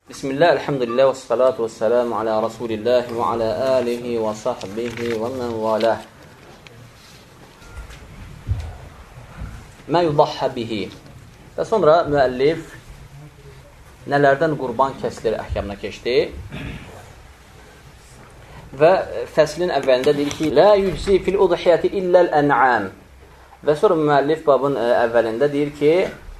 Bismillah, elhamdülillah, və salatu və selamu alə Rasulillah və alə alihi və sahbihi və mən valah. Mə yudahhə bihi. Və sonra müəllif nələrdən qurban kəsilir əhkamına keçdi. Və fəslin əvvəlində deyir ki, la yüczi fil udhiyyəti illəl ən'am. Və sonra müəllif babın əvvəlində deyir ki,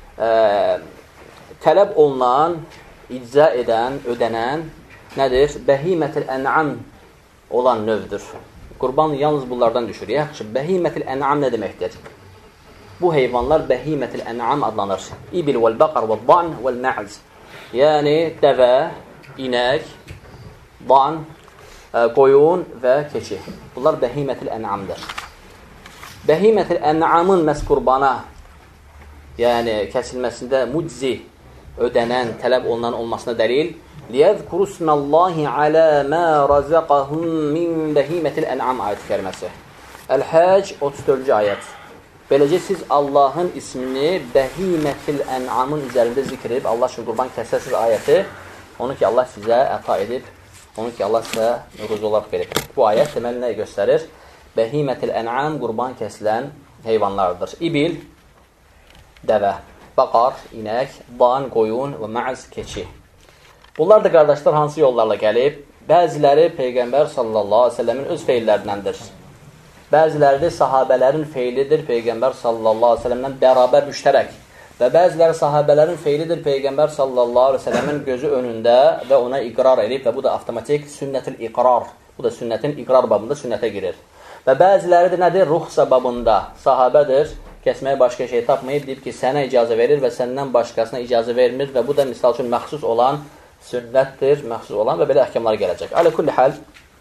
tələb olunan, icza edən, ödənən nədir? Bəhimətil ən'am olan növdür. Qurban yalnız bunlardan düşür. Yaxşı, bəhimətil ən'am nə deməkdir? Bu heyvanlar bəhimətil ən'am adlanır. İbil vəl-bəqar vəl-dan vəl-mə'z. Yəni, dəvə, inək, dan, qoyun və keçi. Bunlar bəhimətil ən'amdır. Bəhimətil ən'amın məhz qurbana, yəni kəsilməsində muczi, ödənən, tələb olunan olmasına dəlil liyəzkuru isməllahi alə mə razaqahum min bəhimətil ən'am ayət kəlməsi. Əl-Həc 34-cü ayət. Beləcə siz Allahın ismini bəhimətil ən'amın üzərində zikr edib, Allah üçün qurban kəsəsiz ayəti, onu ki Allah sizə əta edib, onu ki Allah sizə ruz olaraq verib. Bu ayət deməli nəyə göstərir? Bəhimətil ən'am qurban kəsilən heyvanlardır. İbil, dəvə. Baqar, inək, dan, qoyun və mə'z, keçi. Bunlar da qardaşlar hansı yollarla gəlib? Bəziləri Peyğəmbər sallallahu aleyhi ve sellemin öz feillərindəndir. Bəziləri də sahabələrin feilidir Peyğəmbər sallallahu aleyhi ve sellemdən bərabər müştərək. Və bəziləri sahabələrin feilidir Peyğəmbər sallallahu aleyhi ve sellemin gözü önündə və ona iqrar edib və bu da avtomatik sünnətil iqrar. Bu da sünnətin iqrar babında sünnətə girir. Və bəziləri də nədir? Ruxsa babında sahabədir. Kəsməyə başqa şey tapmayıb, deyib ki, sənə icazə verir və səndən başqasına icazə vermir və bu da misal üçün məxsus olan sünnətdir, məxsus olan və belə əhkamlar gələcək. Alə kulli həl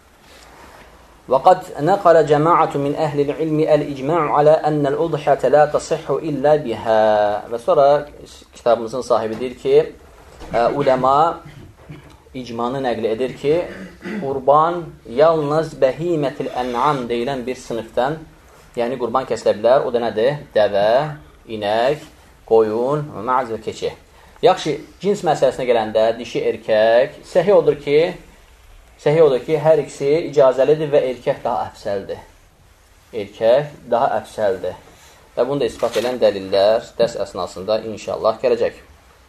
və qad nəqalə cəmaətun min əhlil ilmi əl-icma'u alə ənəl udhiyyətə la tasihhu illə bihə. Və sonra kitabımızın sahibi deyir ki, uləma icmanı nəql edir ki, qurban yalnız bəhimətil ən'am deyilən bir sınıfdan, yəni qurban kəsilə bilər. O da nədir? Dəvə, inək, qoyun, mə'z və keçi. Yaxşı, cins məsələsinə gələndə dişi, erkək, səhih odur ki, hər ikisi icazəlidir və erkək daha əfsəldir. Erkək daha əfsəldir. Və bunu da ispat edən dəlillər dərs əsnasında inşallah gələcək.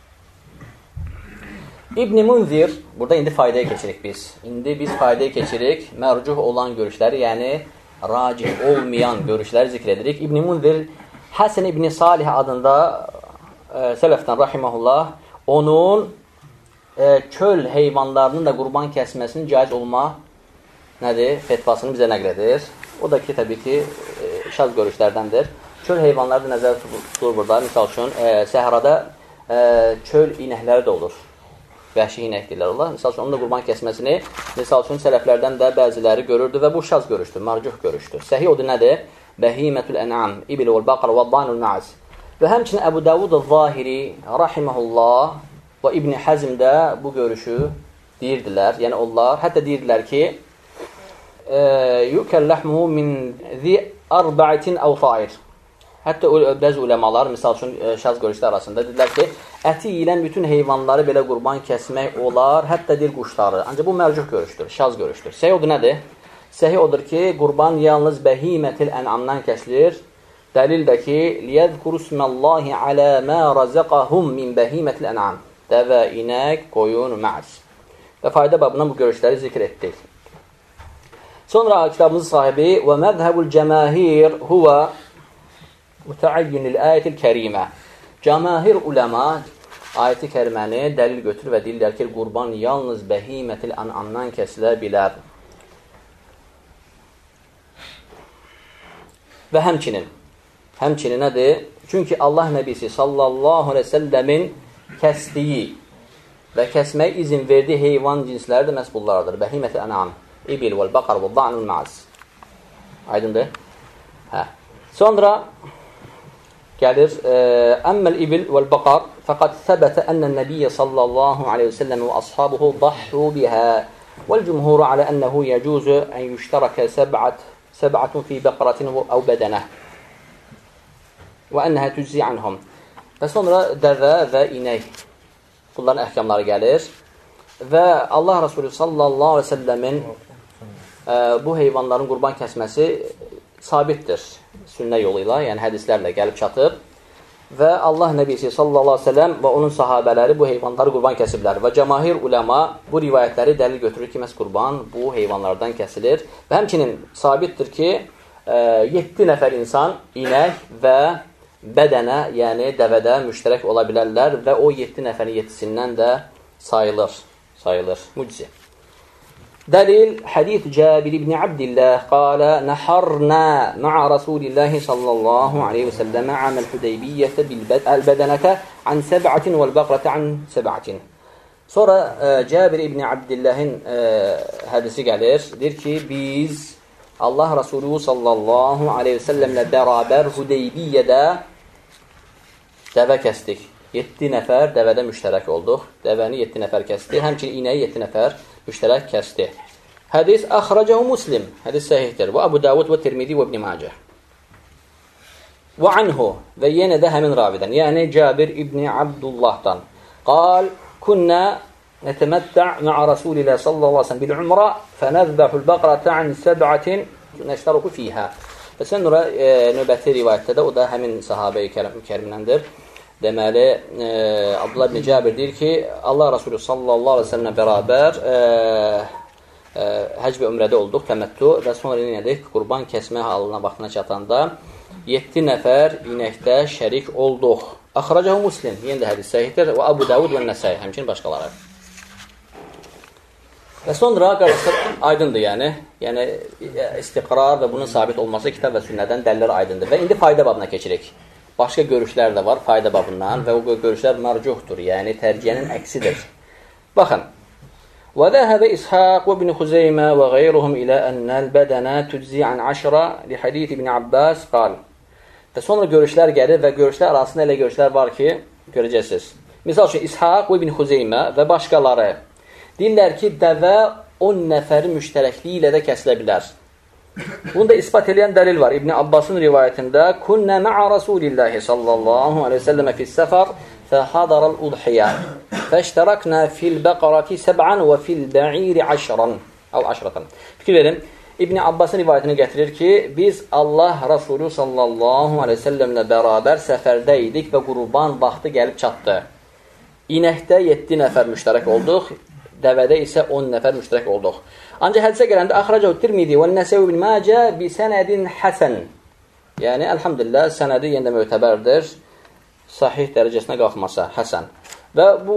İbn-i Munzir, burada indi faydaya keçirik biz. İndi biz faydaya keçirik mərcuh olan görüşləri, yəni racih olmayan görüşləri zikr edirik. İbn-i Munzir Həsən İbn-i Salih adında sələfdən rahiməhullah onun köl heyvanlarının da qurban kəsməsinin caiz olma nədir? Fetvasını bizə nəql edir. O da ki, təbii ki, şaz görüşlərdəndir. Köl heyvanları da nəzər tutulur burada. Misal üçün, səhrada köl inəkləri də olur. Vəhşi inək deyirlər Allah. Misal üçün, onun da qurban kəsməsini, misal üçün, sələflərdən də bəziləri görürdü və bu şaz görüşdür, marcuh görüşdür. Səhih odur nədir? Bəhimətül ən'am, ibil vəl-baqar vəl-danul mə'z. Və həmçinin Əbu Davud el-Zahiri, rahiməhullah və İbn Həzm də bu görüşü deyirdilər. Yəni, onlar hətta deyirdilər ki, yukəlləhmuhu min zi arbaitin əvtair. Hətta bəzi uləmalar, misal üçün, şaz görüşlər arasında dedilər ki, əti yiyilən bütün heyvanları belə qurban kəsmək olar, hətta deyir quşları. Ancaq bu mərcuh görüşdür, şaz görüşdür. Səhih odur nədir? Səhih odur ki, qurban yalnız bəhimətil ən'amdan kəsilir. Dəlil də ki, liyəzkuru isməllahi alə mə razaqahum min bəhimətil ən'am. Dəvə, inək, qoyun, mə'z. Və fayda babından bu görüşləri zikr etdik. Sonra kitabımızın sahibi və məzhəbul cəmahir huvə mütəəyyinil ayətil kərimə. Cəmahir uləma ayəti kəriməni dəlil götürür və deyirlər ki, qurban yalnız bəhimətil ən'amdan kəsilə bilər. Və həmçinin nədir? Çünki Allah Nəbisi sallallahu aleyhi ve sellemin kəsdiyi və kəsməyə izin verdiyi heyvan cinsləri də məhz bunlardır. Bəhimətil ən'am, ibil vəl-baqar vəl-danul mə'z. Aydındır? Sonra gəlir, əmməl ibil vəl-baqar fəqad səbətə ənən nəbiyyə sallallahu aleyhi ve sellem və ashabuhu dahru bihə vəl-cumhuru alə ənəhu yəcuzu ən yüştərəkə səbətun fi bəqaratin əv bədənə və ənəhə tüzzi anhum. Və sonra dəvə və inək bunların əhkamları gəlir. və Allah Resulü sallallahu aleyhi ve sellemin bu heyvanların qurban kəsməsi sabitdir sünnə yolu ilə, yəni hədislərlə gəlib çatıb və Allah Nəbisi sallallahu aleyhi ve sellem və onun sahabələri bu heyvanları qurban kəsiblər və cəmahir uləma bu rivayətləri dəlil götürür ki, məhz qurban bu heyvanlardan kəsilir və həmçinin sabitdir ki, 7 nəfər insan inək və bədənə, yəni dəvədə müştərək ola bilərlər və o 7 nəfərin 7-sindən də sayılır. Mucize. Dəlil, hadith Cabir ibn Abdillah qalə nəharna ma'a Rasulillahi sallallahu aleyhi və səlləmə aməl Hudeybiyyətə bil-bədənətə an 7 vəl-bəqrətə an 7. Sonra Cabir ibn Abdillahın hədisi gəlir, deyir ki, biz Allah Resulü sallallahu aleyhi və səlləmlə bərabər Hudeybiyyədə dəvə kəsdik. 7 nəfər dəvədə müştərək olduq. Dəvəni 7 nəfər kəsdi. Həmçinin inəyi 7 nəfər müştərək kəsdi. Hədis əxrəcəhu Muslim. Hədis səhihdir. Və Abu Davud və Tirmidi və İbn Macə. Və anhu və yenə də həmin ravidən, yəni Cabir ibn Abdullahdan. Qal, künnə nətəməttə' ma'a Rasulillah sallallahu aleyhi ve sellem bil-umra fənəzbəhul bəqrətə an 7 nəştəruku fiyhə. Və sonra növbəti rivayətdə də o da həmin sahabe-i kərimləndir. Deməli, Abdullah ibn Cabir deyir ki, Allah Resulü sallallahu aleyhi ve sellemlə bərabər həc və ömrədə olduq, təməttü və sonra yenədik, qurban kəsmə halına vaxtına çatanda 7 nəfər inəkdə şərik olduq. Əxrəcəhu Muslim, yenə də hədis səhihdir və Abu Davud və Nəsai, həmçinin başqaları. Və sonra qarşılar aydındır, yəni istiqrar və bunun sabit olması kitab və sünnədən dəlillər aydındır. Və indi fayda babına keçirik. Başqa görüşlər də var fayda babından və o görüşlər marcuhdur, yəni tərciyənin əksidir. Baxın. Və zəhəbə İshaq və ibn Xuzeymə və qeyruhum ilə ənəl bədənə tüczi an 10 li hadith ibn Abbas qal. Və sonra görüşlər gəlir və görüşlər arasında elə görüşlər var ki, görəcəksiniz. Misal üçün İshaq və ibn Xuzeymə və başqaları deyirlər ki, dəvə 10 nəfərin müştərəkliyi ilə də kəsilə bilər. Bunu da ispat edən dəlil var. İbn Abbasın rivayətində Kunnə ma'a Rasulillahi sallallahu aleyhi ve selleme fis-səfər fəhadaral udhiyyə fəştəraknə fil-bəqarati 7 və fil-bə'iri 10. Fikir verin, İbn Abbasın rivayətini gətirir ki, biz Allah Resulü sallallahu aleyhi ve sellemlə bərabər səfərdə idik və qurban vaxtı gəlib çatdı. İnəkdə 7 nəfər müştərək olduq, dəvədə isə 10 nəfər müştərək olduq. Ancaq hədisə gələndə əxrəcəhu Tirmidi və Nəsəvi ibn Macə bi sənədin həsən. Yəni, əlhamdülillah, sənədi yenə də mötəbərdir. Sahih dərəcəsinə qalxmasa, həsən. Və bu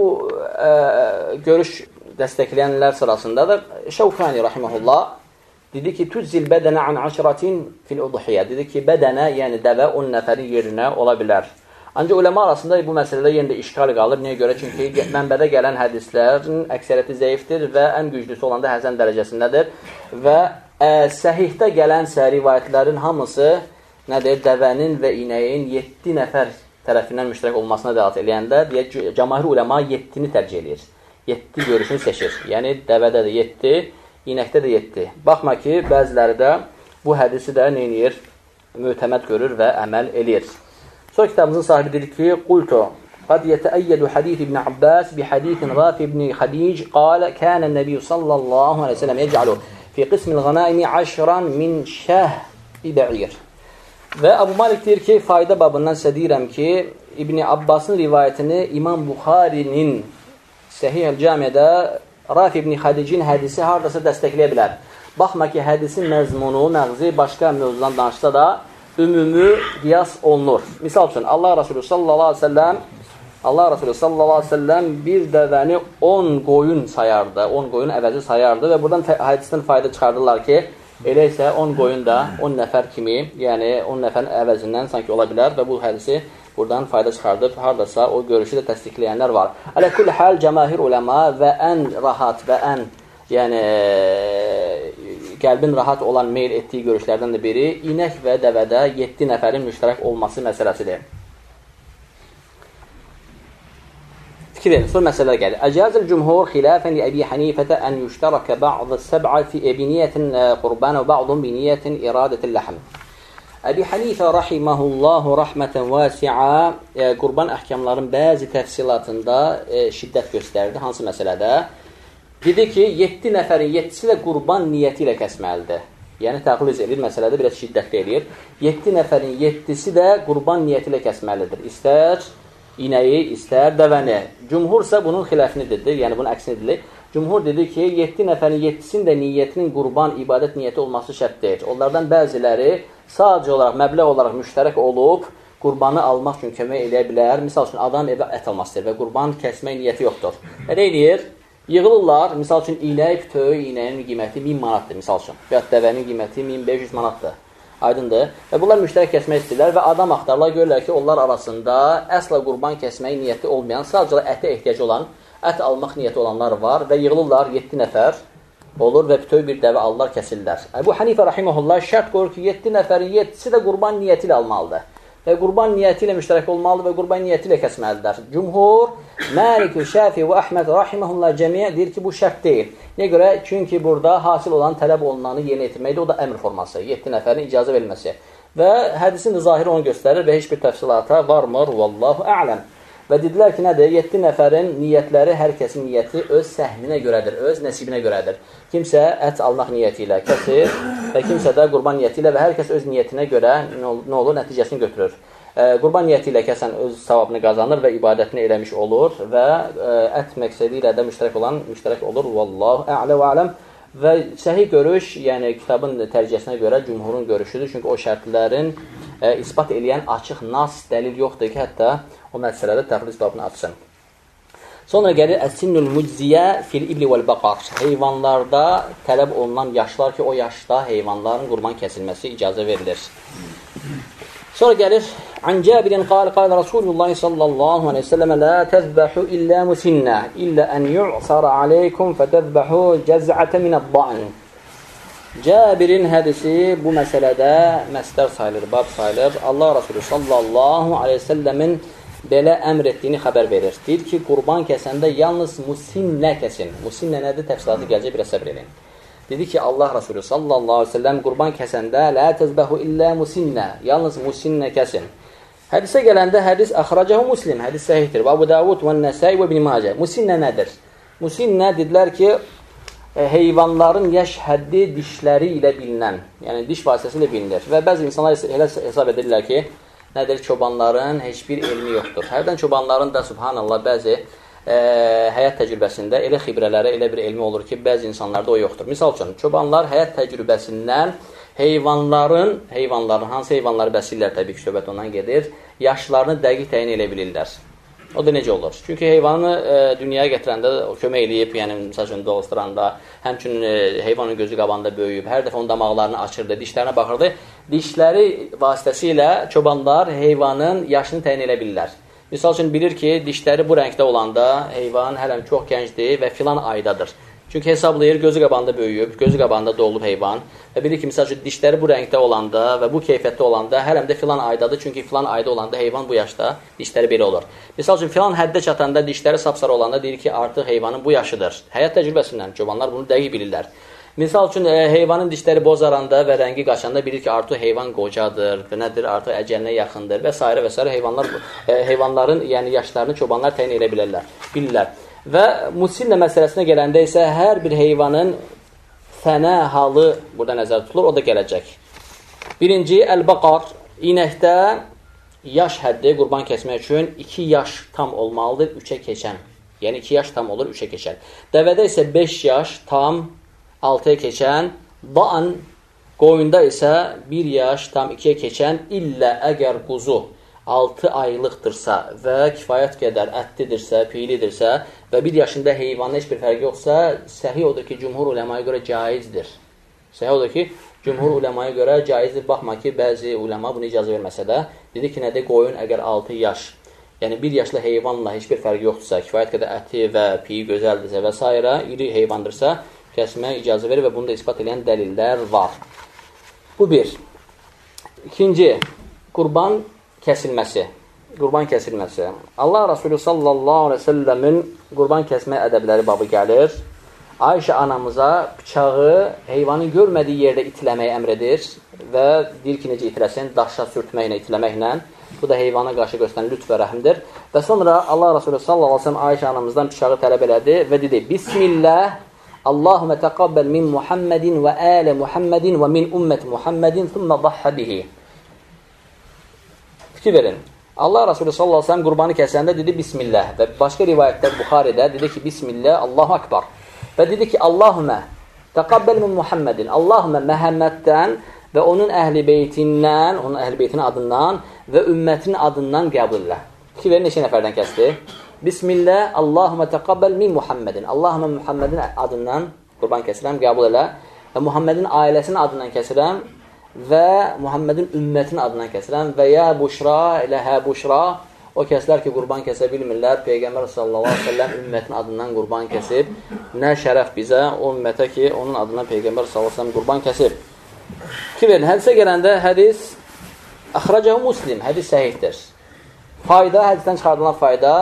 görüş dəstəkləyənlər sırasındadır. Şəvkani rahiməhullah dedi ki, tüzzil bədənə an 10 fil-udhiyyə. Dedi ki, bədənə, yəni dəvə 10 nəfərin yerinə ola bilər. Ancaq uləma arasında bu məsələdə yenə də işgal qalır. Niyə görə? Çünki mənbədə gələn hədislərin əksəriyyəti zəifdir və ən güclüsü olanda həsən dərəcəsindədir. Və səhihdə gələnsə rivayətlərin hamısı nədir? Dəvənin və inəyin 7 nəfər tərəfindən müştərək olmasına dəlat eləyəndə cəmahir uləma 7-ni tərcih eləyir. 7 görüşünü seçir. Yəni dəvədə də 7, inəkdə də 7. Baxma ki, bəziləri də bu hədisi də neynir? Mötəməd görür və əməl eləyir. Sonra kitabımızın sahibi deyir ki, qultu, qad yətəəyyədu hadith ibn Abbas bi hadithin Rafi ibn Xadic qalə kənə nəbiyyü sallallahu aleyhi ve sellem yec'alu fi qismilğanaimi 10 min şəh bibəyir. Və Abu Malik deyir ki, fayda babından sizə deyirəm ki, İbn Abbasın rivayətini İmam Buxarinin Səhih el-Camiədə Rafi ibn Xadicin hədisi haradasa dəstəkləyə bilər. Baxma ki, hədisin məzmunu, məğzi başqa mövzudan danışsa da ümumi qiyas olunur. Misal üçün, Allah Resulü sallallahu aleyhi ve sellem bir dəvəni 10 qoyun sayardı, 10 qoyun əvəzi sayardı və buradan hədisdən fayda çıxardırlar ki, elə isə 10 qoyun da 10 nəfər kimi, yəni 10 nəfərin əvəzindən sanki ola bilər və bu hədisi buradan fayda çıxardıb, haradasa o görüşü də təsdiqləyənlər var. Alə kulli hal cəmahir uləma və ən rahat və ən qəlbin rahat olan meyl etdiyi görüşlərdən də biri inək və dəvədə 7 nəfərin müştərək olması məsələsidir. Fikir verin, sonra məsələlər gəlir. Əcazil cümhur xilafən li Əbi Hanifətə ən yüştərəkə ba'd-ı səb'a fi biniyyətin qurban və ba'd-ın biniyyətin iradətil ləhəm. Əbi Hanifə rahiməhullahu rəhmətən vəsi'a qurban əhkamların bəzi təfsilatında şiddət göstərdi. Hansı məsələdə? Dedi ki, 7 nəfərin 7-si də qurban niyyəti ilə kəsməlidir. Yəni, təxliz edir, məsələdə biraz şiddətli edir. 7 nəfərin 7-si də qurban niyyəti ilə kəsməlidir. İstər inəyi, istər dəvəni. Cümhur isə bunun xilafini dedi, yəni bunun əksini dedi. Cümhur dedi ki, 7 nəfərin 7-sinin də niyyətinin qurban, ibadət niyyəti olması şərt deyil. Onlardan bəziləri sadəcə olaraq, məbləğ olaraq müştərək olub, qurbanı almaq üçün kömək eləyə bilər. Misal üçün, adam evə ət almaq istəyir və qurban kəsmək niyyəti yoxdur. Və nə eləyir? Yığılırlar, misal üçün, inək, bütöy, inəyin qiyməti 1000 manatdır, misal üçün. Və dəvənin qiyməti 1500 manatdır. Aydındır. Və bunlar müştərək kəsmək istəyirlər və adam axtarlar, görürlər ki, onlar arasında əsla qurban kəsmək niyyəti olmayan, sadəcə ətə ehtiyacı olan, ət almaq niyyəti olanlar var və yığılırlar 7 nəfər olur və bütöy bir dəvə alırlar, kəsirlər. Əbu Hanifə rahimehullah şərt qoyur ki, 7 nəfərin 7-si də qurban niyyəti ilə almalıdır. Və qurban niyyəti ilə müştərək olmalıdır və qurban niyyəti ilə kəsməlidir. Cümhur, Məlik, Şəfi və Əhməd rahimehullah cəmiə deyir ki, bu şərt deyil. Niyə görə? Çünki burada hasil olan, tələb olunanı yerinə yetirməkdir. O da əmr forması, 7 nəfərin icazə verilməsi. Və hədisin zahiri onu göstərir və heç bir təfsilata varmır. Vallahu a'ləm. Və dedilər ki, nədir? 7 nəfərin niyyətləri, hər kəsin niyyəti öz səhminə görədir, öz nəsibinə görədir. Kimsə ət almaq niyyəti ilə kəsir və kimsə də qurban niyyəti ilə və hər kəs öz niyyətinə görə nə olur? Nəticəsini götürür. Qurban niyyəti ilə kəsən öz savabını qazanır və ibadətini eləmiş olur və ət məqsədi ilə də müştərək olur. Vallahu a'lə və aləm. Və səhih görüş, yəni kitabın tərcihəsinə görə cümhurun görüşüdür. Çünki o şərtlərin isbat eləyən açıq nas dəlil yoxdur ki, hətta o məsələdə təxriz babını açsın. Sonra gəlir əs-sinnul mucziyə fil ibli vəl baqar. Heyvanlarda tələb olunan yaşlar ki, o yaşda heyvanların qurban kəsilməsi icazə verilir. Sonra gəlir An Cabirin qal Rasulullah sallallahu aleyhi ve sellem la tezbahu illa musinna illa an yu'sara aleykum fetezbahu cez'ate mined-da'n. Cabirin hədisi bu məsələdə məsdər sayılır, bab sayılır. Allah Resulü sallallahu aleyhi ve sellemin belə əmr etdiyini xəbər verir. Deyir ki, qurban kəsəndə yalnız musinnə kəsin. Musinnə nədir? Təfsilatı gələcək, biraz səbr edin. Dedi ki, Allah Resulü sallallahu aleyhi ve sellem qurban kəsəndə la tezbahu illa musinnə, yalnız musinnə kəsin. Hədisə gələndə hədis əxracahu Muslim, hədis səhihdir. Və Abu Davud və Nəsai və İbn Macə. Musinnə nədir? Musinnə dedilər ki, heyvanların yaş həddi dişləri ilə bilinən, yəni diş vasitəsilə bilinir. Və bəzi insanlar elə hesab edirlər ki, nədir? Çobanların heç bir elmi yoxdur. Hərdən çobanların da, subhanallah, bəzi həyat təcrübəsində elə xibrələrə, elə bir elmi olur ki, bəzi insanlarda o yoxdur. Misal üçün, çobanlar həyat təcrübəsindən heyvanların, hansı heyvanları bəsillər, təbii ki, söhbət ondan gedir, yaşlarını dəqiq təyin elə bilirlər. O da necə olur? Çünki heyvanı dünyaya gətirəndə kömək eləyib, yəni misal üçün doğusturanda, həmçinin heyvanın gözü qabanda böyüyüb, hər dəfə onun damaqlarını açırdı, dişlərinə baxırdı. Dişləri vasitəsilə çobanlar heyvanın yaşını təyin elə bilirlər. Misal üçün bilir ki, dişləri bu rəngdə olanda heyvan hələm çox gəncdir və filan aydadır. Çünki hesablayır, gözü qabanda böyüyüb, gözü qabanda doğulub heyvan və bilir ki, misal üçün dişləri bu rəngdə olanda və bu keyfiyyətdə olanda hələm də filan aydadır. Çünki filan ayda olanda heyvan bu yaşda dişləri belə olur. Misal üçün filan həddə çatanda dişləri sapsarı olanda deyir ki, artıq heyvanın bu yaşıdır. Həyat təcrübəsindən çobanlar bunu dəqiq bilirlər. Misal üçün heyvanın dişləri bozaranda və rəngi qaçanda bilir ki, artıq heyvan qocadır, nədir, artıq əcəlinə yaxındır və s. və s. Heyvanların yəni yaşlarını çobanlar təyin elə bilirlər. Və musinlə məsələsinə gələndə isə hər bir heyvanın fənə halı burada nəzərdə tutulur, o da gələcək. Birinci, əl-baqar, inəkdə yaş həddi qurban kəsmək üçün 2 yaş tam olmalıdır, 3-ə keçən. Yəni 2 yaş tam olur, 3-ə keçən. Dəvədə isə 5 yaş tam 6-ya keçən, daan, qoyunda isə 1 yaş tam 2-yə keçən, illə əgər quzu 6 aylıqdırsa və kifayət qədər ətlidirsə, piylidirsə və 1 yaşında heyvanla heç bir fərqi yoxsa, səhih odur ki, cümhur uləmaya görə caizdir. Səhih odur ki, cümhur uləmaya görə caizdir. Baxma ki, bəzi uləma bunu icazə verməsə də, dedi ki, nədir? Qoyun əgər 6 yaş, yəni 1 yaşlı heyvanla heç bir fərqi yoxdursa, kifayət qədər əti və piyi gözəldirsə və s. iri heyvandırsa, kəsməyə icazə verir və bunu da ispat edən dəlillər var. Bu bir. İkinci, qurban kəsilməsi. Qurban kəsilməsi. Allah Resulü sallallahu aleyhi ve sellemin qurban kəsmə ədəbləri babı gəlir. Ayşə anamıza bıçağı heyvanın görmədiyi yerdə itiləməyi əmr edir və deyir ki, necə itiləsin? Daşa sürtməklə, itiləməklə. Bu da heyvana qarşı göstərən lütf və rəhmdir. Və sonra Allah Resulü sallallahu aleyhi ve sellem Ayşə anamızdan bıçağı tələb elədi və dedi, Bismillah Allahumə təqabbal min Muhammedin və ələ Muhammedin və min ümmət Muhammedin thumma dahha bihi. Fikir verin. Allah Resulü sallallahu aleyhi ve sellem qurbanı kəsəndə dedi Bismillah və başqa rivayətlər Buxaridə dedi ki Bismillah, Allahu Akbar və dedi ki Allahumə təqabbal min Muhammedin, Allahumə Məhəmməddən və onun əhl-i beytindən, onun əhl-i beytinin adından və ümmətin adından qəbul elə. Fikir verin, neçə nəfərdən kəsdi? Bismillah, Allahumə təqabbal min Muhammedin, Allahumə Muhammedin adından qurban kəsirəm, qəbul elə və Muhammedin ailəsinin adından kəsirəm və Muhammedin ümmətinin adından kəsirəm və ya buşra, elə hə buşra, o kəslər ki, qurban kəsə bilmirlər, Peyğəmbər sallallahu aleyhi ve sellem ümmətin adından qurban kəsib, nə şərəf bizə, o ümmətə ki, onun adından Peyğəmbər sallallahu aleyhi ve sellem qurban kəsib. Ki verin, hədisə gələndə hədis əxrəcəhu Muslim, hədis səhihdir. Fayda, hədisdən çıxardılan fayda,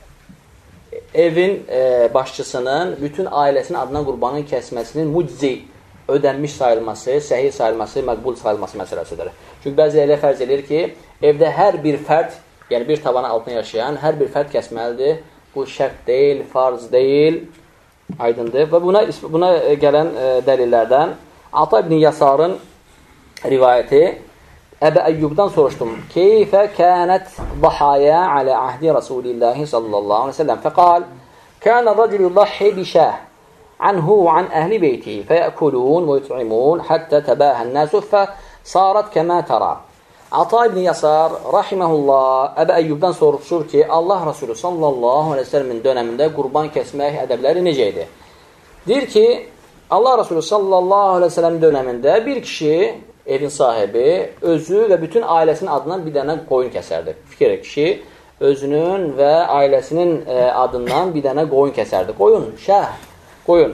evin başçısının bütün ailəsinin adından qurbanın kəsməsinin muczi, ödənmiş sayılması, səhih sayılması, məqbul sayılması məsələsidir. Çünki bəzi elə fərz edir ki, evdə hər bir fərd, yəni bir tavanın altına yaşayan, hər bir fərd kəsməlidir. Bu şərt deyil, farz deyil, aydındır. Və buna gələn dəlillərdən Ata ibn Yasarın rivayəti, Əbə Əyyubdan soruşdum. Keyfə kənət zahaya alə ahdi Rasulillahi sallallahu aleyhi ve sellem. Fəqal, kənə racul yudahi bişəh anhu və an əhli beyti fəyəkulun və yut'imun həttə təbəhən nəsuf fəsarat kəmə tərə. Ata ibn Yasar, rahiməhullah, Əbə Əyyubdan soruşur ki, Allah Resulü sallallahu aleyhi ve sellemin dönəmində qurban kəsmək ədəbləri necə idi? Deyir ki, Allah Resulü sallallahu aleyhi ve sellemin dönəmində bir kişi, evin sahibi, özü və bütün ailəsinin adından bir dənə qoyun kəsərdi. Fikir kişi özünün və ailəsinin adından bir dənə qoyun kəsərdi. Qoyun, şəh, qoyun.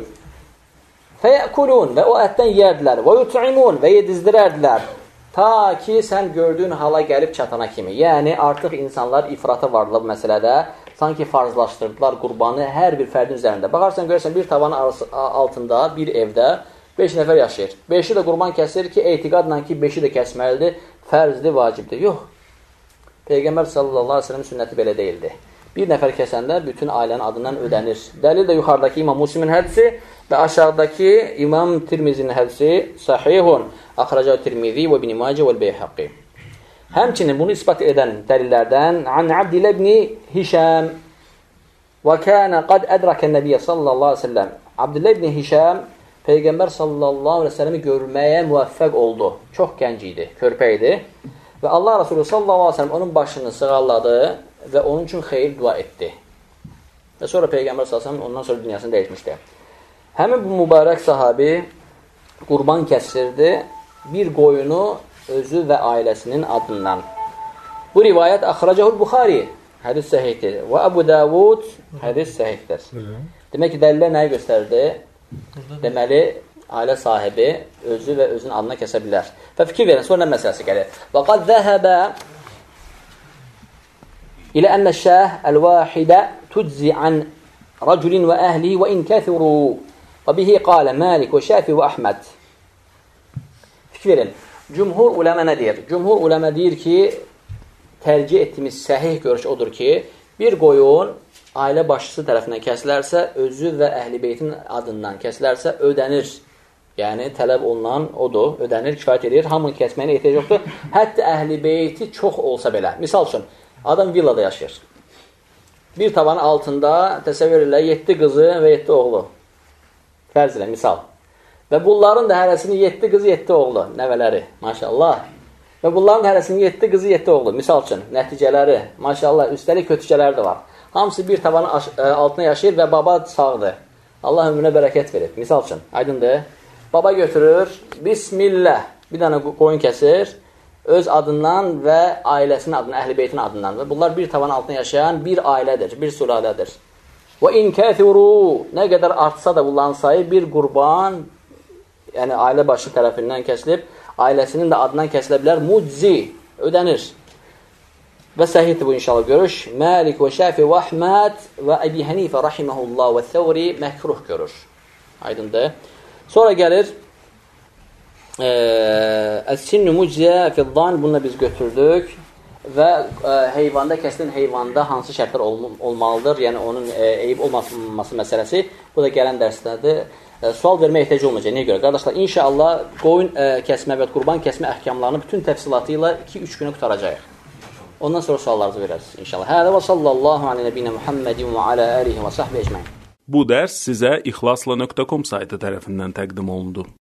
Fəyəkulun və o ətdən yerdilər. Və yut'imun və yedizdirərdilər. Ta ki, sən gördüyün hala gəlib çatana kimi. Yəni, artıq insanlar ifrata vardılar bu məsələdə. Sanki farzlaşdırdılar qurbanı hər bir fərdin üzərində. Baxarsan, görürsən, bir tavanın altında, bir evdə 5 nəfər yaşayır. 5-i də qurban kəsir ki, etiqadla ki, 5-i də kəsməlidir, fərzdir, vacibdir. Yox. Peyğəmbər sallallahu aleyhi ve sellem sünnəti belə deyildi. Bir nəfər kəsəndə bütün ailənin adından ödənir. Dəlil də yuxarıdakı İmam Muslimin hədisi və aşağıdakı İmam Tirmizinin hədisi sahihun. Axracav Tirmizi və ibn Macə və Beyhaqi. Həmçinin bunu ispat edən dəlillərdən An Abdillah ibn Hişam və kənə qad ədrəkən Nəbiyyə sallallahu aleyhi ve sellem. Abdillah ibn Hişam Peyğəmbər sallallahu aleyhi ve sellem'i görməyə müvəffəq oldu. Çox gənc idi, körpə idi. Və Allah Resulü sallallahu aleyhi ve sellem onun başını sığalladı və onun üçün xeyir dua etdi. Və sonra Peyğəmbər sallallahu aleyhi ve sellem ondan sonra dünyasını dəyişmişdi. Həmin bu mübarək sahabi qurban kəsirdi bir qoyunu özü və ailəsinin adından. Bu rivayət Əxrəcəhul Buxari, hədis səhihdir. Və Əbu Davud, hədis səhihdir. Demək ki, dəlillər nəyi göstərdi? Deməli, ailə sahibi özü və özünün adına kəsə bilər. Və fikir verin, sonra nə məsələsi gəlir? Və qad zəhəbə ilə ənə şəh əl-vahidə tüczi ən rəculin və əhlihi və in kəthuru və bihi qalə Malik və Şəfi və Əhməd. Fikir verin, cümhur uləmə nə deyir? Cümhur uləmə deyir ki, tərcih etdiyimiz səhih görüş odur ki, bir qoyun ailə başçısı tərəfindən kəsilərsə, özü və əhl-i beytin adından kəsilərsə, ödənir. Yəni, tələb olunan odur, ödənir, kifayət edir. Hamını kəsməyinə ehtiyac yoxdur. Hətta əhl-i beyti çox olsa belə. Misal üçün, adam villada yaşayır. Bir tavanın altında təsəvvür elə 7 qızı və 7 oğlu. Fərz elə, misal. Və bunların da hərəsinin 7 qızı, 7 oğlu, nəvələri, maşallah. Və bunların hərəsinin 7 qızı, 7 oğlu. Misal üçün, nəticələri, maşallah, üstəlik kötücələri də var. Hamısı bir tavanın altına yaşayır və baba sağdır. Allah ömrünə bərəkət verir. Misal üçün, aydındır. Baba götürür, Bismillah, bir dənə qoyun kəsir, öz adından və ailəsinin adından, əhl-i beytin adından. Və bunlar bir tavanın altına yaşayan bir ailədir, bir sülalədir. Və in kəthuru, nə qədər artsa da bunların sayı bir qurban, yəni ailə başı tərəfindən kəsilib, ailəsinin də adından kəsilə bilər, muczi, ödənir. Və səhihdir bu inşallah görüş. Malik və Şəfi və Əhməd və Əbi Hənifə rahiməhullah və Thəvri məkruh görür. Aydındır. Sonra gəlir Əs-Sinnu Mucziyə Fiddan, bununla biz götürdük. və heyvanda, kəsilən heyvanda hansı şərtlər olmalıdır? Yəni, onun eyib olmaması məsələsi. Bu da gələn dərslərdir. Sual verməyə ehtiyac olmayacaq. Niyə görə? Qardaşlar, inşallah qoyun kəsmə və qurban kəsmə əhkamlarını bütün təfsilatı ilə 2-3 günə qutaracaq. Ondan sonra suallarınızı verərsiniz inşallah. Hədə və sallallahu aleyhi və səlləm Muhammedin və alə alihi və sahbihi ecmaîn. Bu dərs sizə ixlasla.com saytı tərəfindən təqdim olundu.